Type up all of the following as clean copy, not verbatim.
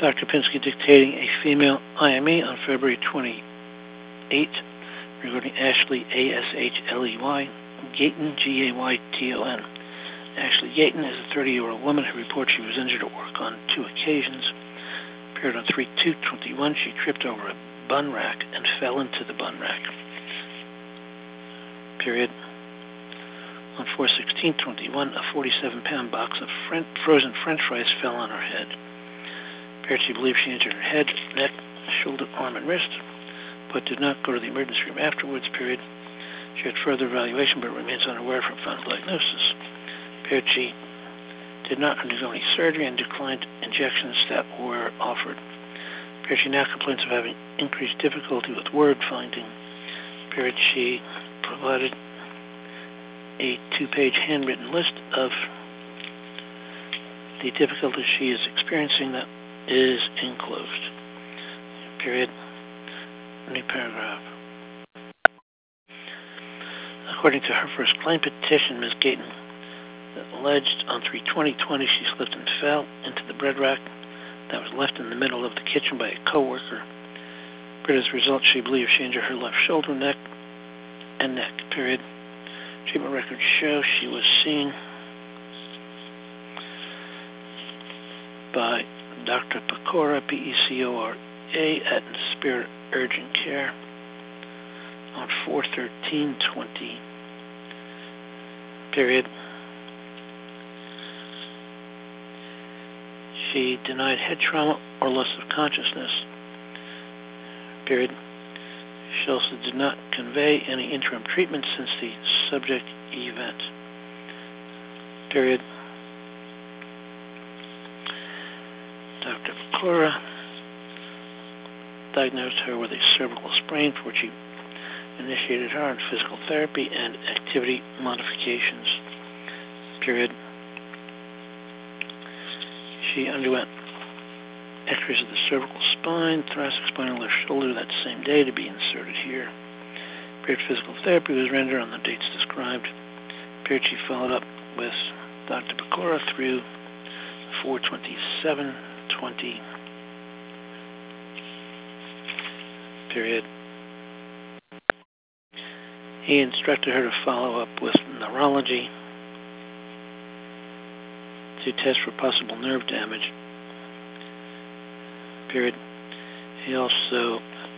Dr. Pinsky dictating a female IME on February 28 regarding Ashley, A-S-H-L-E-Y, Gayton, G-A-Y-T-O-N. Ashley Gayton is a 30-year-old woman who reports she was injured at work on 2 occasions. Appeared on 3/2/21. She tripped over a bun rack and fell into the bun rack. Period. On 4/16/21, a 47-pound box of frozen French fries fell on her head. Appeared she believed she injured her head, neck, shoulder, arm, and wrist, but did not go to the emergency room afterwards. Period. She had further evaluation, but remains unaware from final diagnosis. Period. She did not undergo any surgery and declined injections that were offered. Period. She now complains of having increased difficulty with word finding. Period. She provided a 2-page handwritten list of the difficulties she is experiencing that is enclosed. Period. New paragraph. According to her first claim petition, Ms. Gayton alleged on 3/20/20 she slipped and fell into the bread rack that was left in the middle of the kitchen by a co-worker. But as a result, she believes she injured her left shoulder, neck, and neck. Period. Treatment records show she was seen by Dr. Pecora, P-E-C-O-R-A, at Spirit Urgent Care on 4/13/20. Period. She denied head trauma or loss of consciousness. Period. She also did not convey any interim treatment since the subject event. Period. Dr. Pecora diagnosed her with a cervical sprain, for which he initiated her on physical therapy and activity modifications. Period. She underwent X-rays of the cervical spine, thoracic spine, and left shoulder that same day to be inserted here. Period. Physical therapy was rendered on the dates described. Period. She followed up with Dr. Pecora through 4/27/20. Period. He instructed her to follow up with neurology to test for possible nerve damage. Period. He also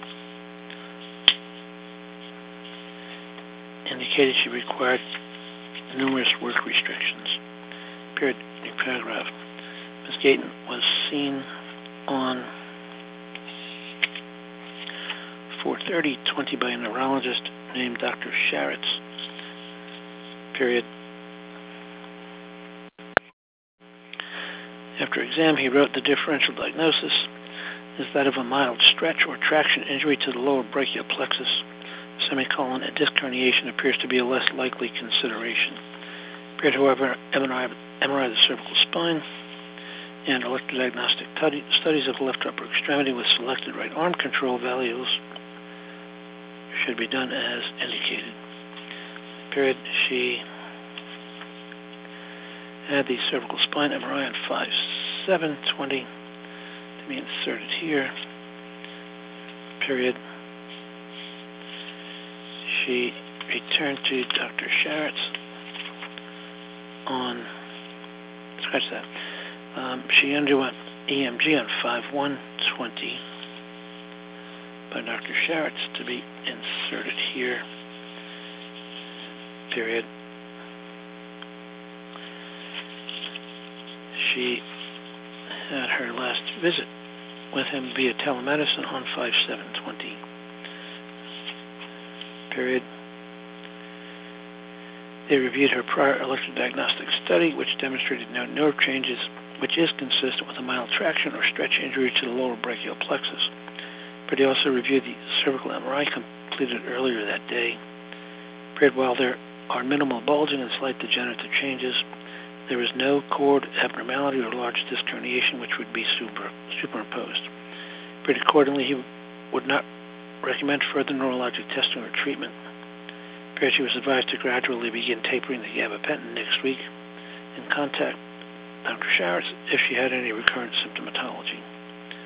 indicated she required numerous work restrictions. Period. New paragraph. Ms. Gayton was seen on 4/30/20 by a neurologist named Dr. Sharitz. Period. After exam, he wrote the differential diagnosis is that of a mild stretch or traction injury to the lower brachial plexus, semicolon, and disc herniation appears to be a less likely consideration. Period. However, MRI of the cervical spine and electrodiagnostic studies of the left upper extremity with selected right arm control values should be done as indicated. Period. She had the cervical spine MRI on 5/7/20 to be inserted here. Period. She returned to Dr. Sharitz on, scratch that, she underwent EMG on 5/1/20 by Dr. Sharitz to be inserted here. Period. She had her last visit with him via telemedicine on 5/7/20. Period. They reviewed her prior electrodiagnostic study, which demonstrated no nerve changes, which is consistent with a mild traction or stretch injury to the lower brachial plexus. But they also reviewed the cervical MRI completed earlier that day. Period. While there are minimal bulging and slight degenerative changes, there is no cord abnormality or large disc herniation which would be superimposed. But accordingly, he would not recommend further neurologic testing or treatment. She was advised to gradually begin tapering the gabapentin next week and contact Dr. Sharitz if she had any recurrent symptomatology.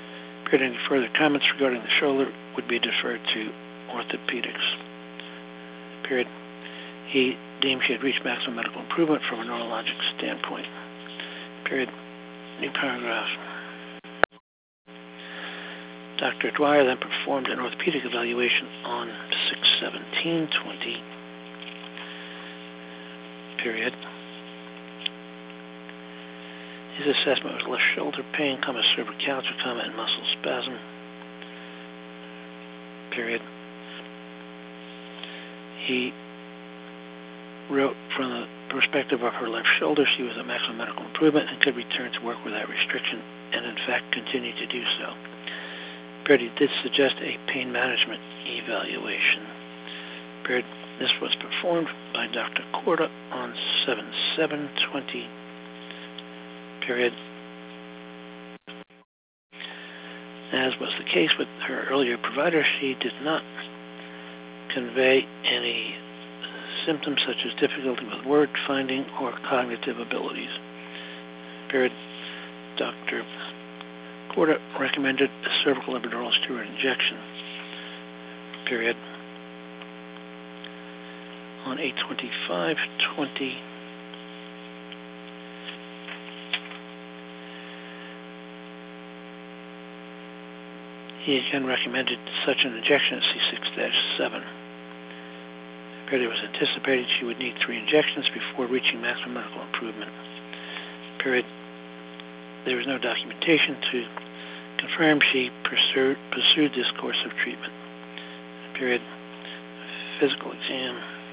Period. Any further comments regarding the shoulder would be deferred to orthopedics. Period. He deemed she had reached maximum medical improvement from a neurologic standpoint. Period. New paragraph. Dr. Dwyer then performed an orthopedic evaluation on 6/17/20. Period. His assessment was left shoulder pain, cervicalgia, and muscle spasm. Period. He wrote, from the perspective of her left shoulder, she was at maximum medical improvement and could return to work without restriction, and in fact continued to do so. Period. He did suggest a pain management evaluation. Period. This was performed by Dr. Korda on 7/7/20. Period. As was the case with her earlier provider, she did not convey any symptoms such as difficulty with word finding or cognitive abilities. Period. Dr. Korda recommended a cervical epidural steroid injection. Period. On 8/25/20, he again recommended such an injection at C6-7. Period. It was anticipated she would need 3 injections before reaching maximum medical improvement. Period. There was no documentation to confirm she pursued this course of treatment. Period. Physical exam.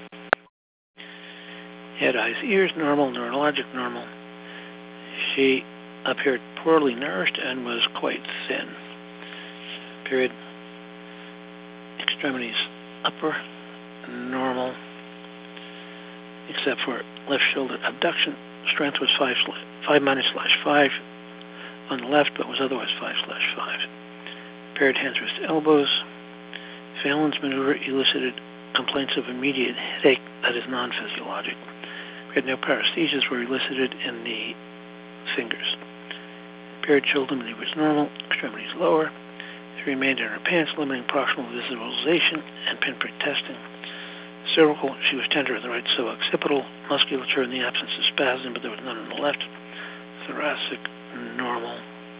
Head, eyes, ears, normal. Neurologic, normal. She appeared poorly nourished and was quite thin. Period. Extremities, upper, normal, except for left shoulder abduction. Strength was 5-5 on the left, but was otherwise 5/5. Paired hands, wrist, elbows. Phelan's maneuver elicited complaints of immediate headache that is non-physiologic. No paresthesias were elicited in the fingers. Paired shoulder maneuver was normal. Extremities lower. She remained in her pants, limiting proximal visualization and pinprick testing. Cervical, she was tender in the right suboccipital musculature in the absence of spasm, but there was none on the left. Thoracic, normal.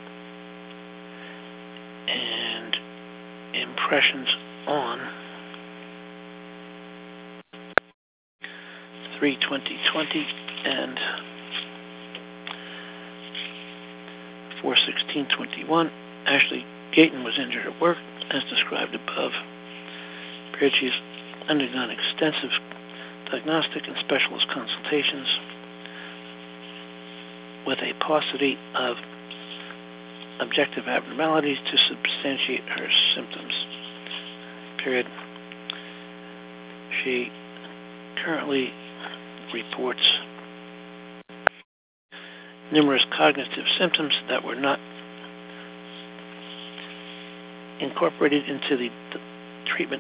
And impressions on 3/20/20 and 4/16/21. Ashley Gayton was injured at work, as described above. Period. She's undergone extensive diagnostic and specialist consultations with a paucity of objective abnormalities to substantiate her symptoms. Period. She currently reports numerous cognitive symptoms that were not incorporated into the treatment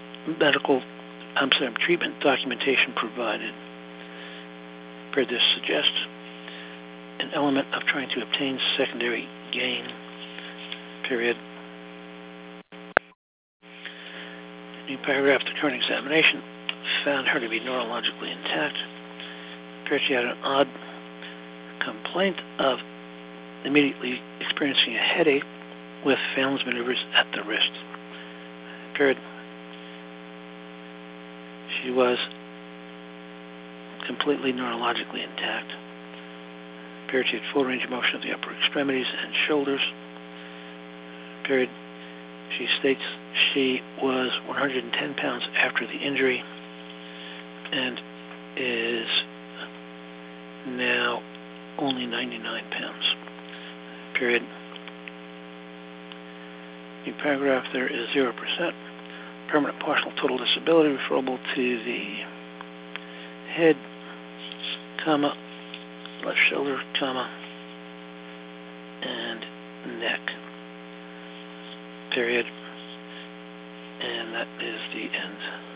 documentation provided. Period. This suggests an element of trying to obtain secondary gain. Period. New paragraph. The current examination found her to be neurologically intact. Period. She had an odd complaint of immediately experiencing a headache with Phelan's maneuvers at the wrist. Period. She was completely neurologically intact. Period. She had full range of motion of the upper extremities and shoulders. Period. She states she was 110 pounds after the injury and is now only 99 pounds. Period. New paragraph. There is 0% permanent partial total disability referable to the head, comma, left shoulder, comma, and neck. Period. And that is the end.